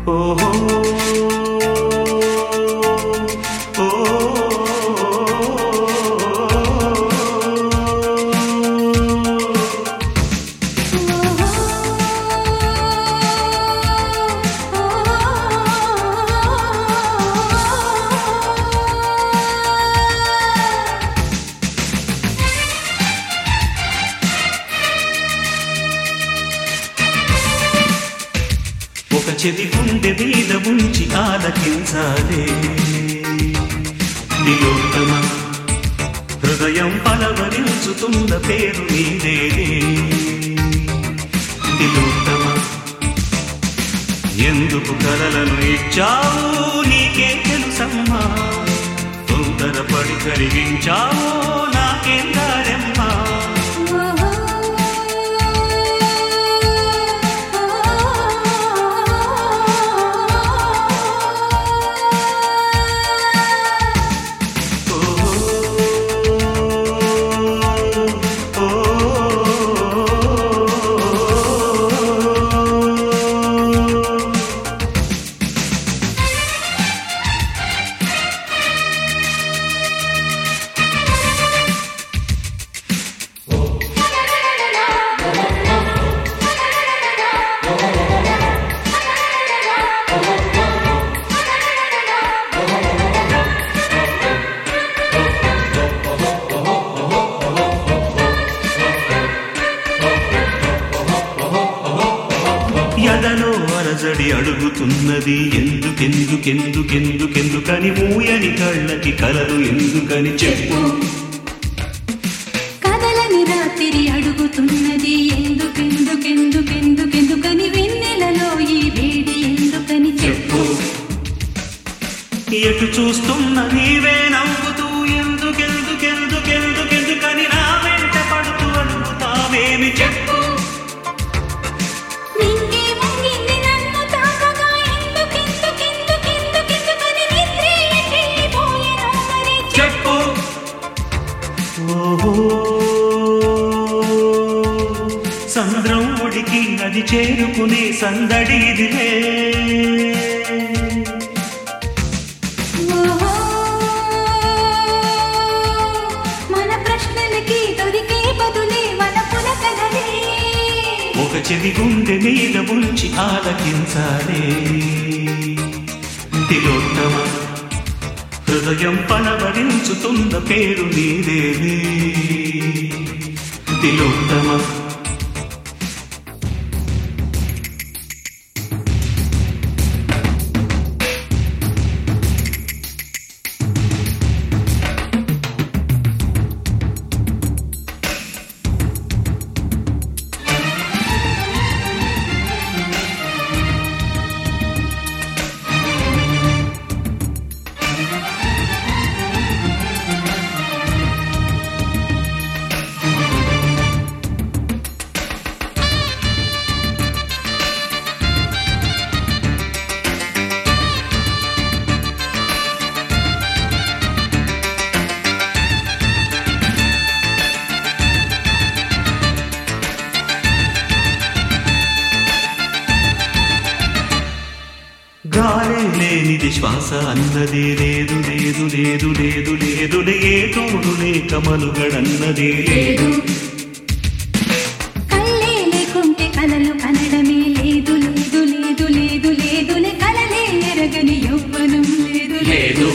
ఓహో ఒక చెవి గుండె మీద ఉంచి ఆలకించాలే నిలోత్తమ హృదయం పలవరించుతున్న పేరు నీదేలే నిలోత్తమ ఎందుకు కలలను ఇచ్చావు నీకే తెలుసమ్మా తొందరపడి కలిగించావు నాకేం దారమ్మా ఎదలో అరజడి అడుగుతున్నది ఎందుకెందుకెందుకెందుకెందుకని మూయని కళ్ళకి కలలు ఎందుకని చెప్పు కదలని రాత్రి అడుగుతున్నది ఎందుకెందుకెందుకెందుకెందుకని వెన్నెలలో ఈ వేడి ఎందుకని చెప్పు ఎటు చూస్తున్న నీవే నవ్వుతూ ఎందుకెందుకెందుకెందుకెందుకని నా వెంట పడుతూ అడుగుతావేమి చెప్పు సంద్రం ఒడికి అది చేరుకునే సందడి ఇదిలే మన ప్రశ్నలకి దొరికే బదులే మన పులకలే ఒక చెవి గుండె మీద ఉంచి ఆలకించాలే తిలోత్తమ హృదయం పలవరించుతున్న పేరు నీదేలే తిలోత్తమ గాలే లేనిది శ్వాస అన్నదే లేదు లేదు లేదు లేదు లేదు ఏ తోడు లేక మనుగడన్నదే లేదు కళ్ళే లేకుంటే కలలు కనడమే లేదు లేదు లేదు లేదు లేదులే కలలే ఎరగని యవ్వనం లేదు లేదు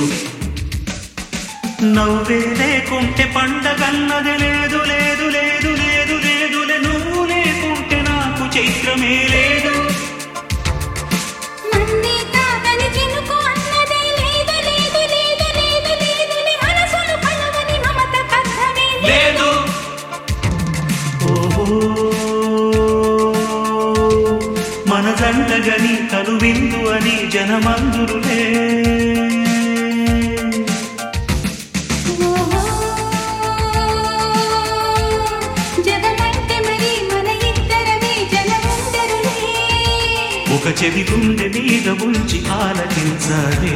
నవ్వే లేకుంటే పండగన్నది లేదు లేదు లేదు లేదు లేదులే నువ్వు లేకుంటే నాకు చైత్రమే లేదు మన జంటగని తను విందు అని జనమందురులే ఒక చెవి గుండె మీద ఉంచి ఆలకించాలే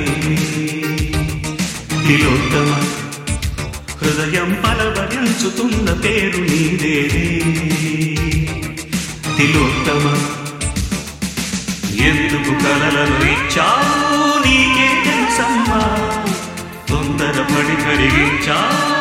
తిలోత్తమ హృదయం పలవరించుతున్న పేరు నీదేలే తిలోత్తమ ఎందుకు కలలను ఇచ్చావు నీకే తెలుసమ్మా తొందరపడి కరిగించావు